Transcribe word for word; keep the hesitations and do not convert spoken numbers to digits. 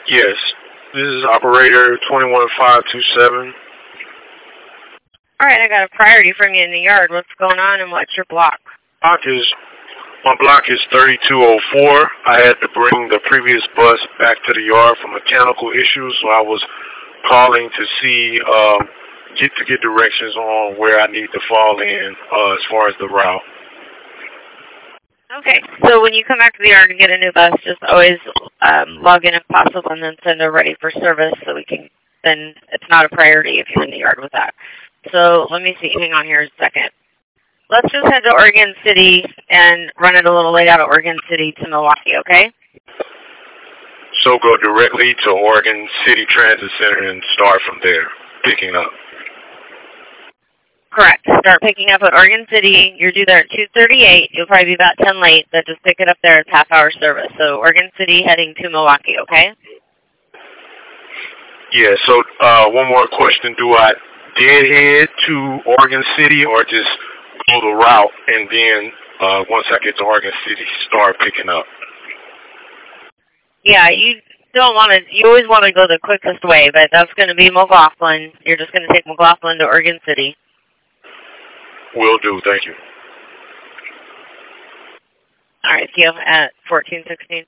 Yes. This is operator twenty-one five two seven. All right, I got a priority from you in the yard. What's going on and what's your block? Block is, my block is thirty-two oh four. I had to bring the previous bus back to the yard for mechanical issues, so I was calling to see, um, get to get directions on where I need to fall in uh, as far as the route. Okay, so when you come back to the yard and get a new bus, just always um, log in if possible and then send a ready for service so we can, then it's not a priority if you're in the yard with that. So let me see, hang on here a second. Let's just head to Oregon City and run it a little late out of Oregon City to Milwaukee, okay? So go directly to Oregon City Transit Center and start from there, picking up. Correct. Start picking up at Oregon City. You're due there at two thirty-eight. You'll probably be about ten late, but just pick it up there. It's half-hour service. So Oregon City heading to Milwaukee, okay? Yeah, so uh, one more question. Do I deadhead to Oregon City or just go the route and then uh, once I get to Oregon City, start picking up? Yeah, you don't want to, you always want to go the quickest way, but that's going to be McLaughlin. You're just going to take McLaughlin to Oregon City. Will do. Thank you. All right, see you at fourteen sixteen.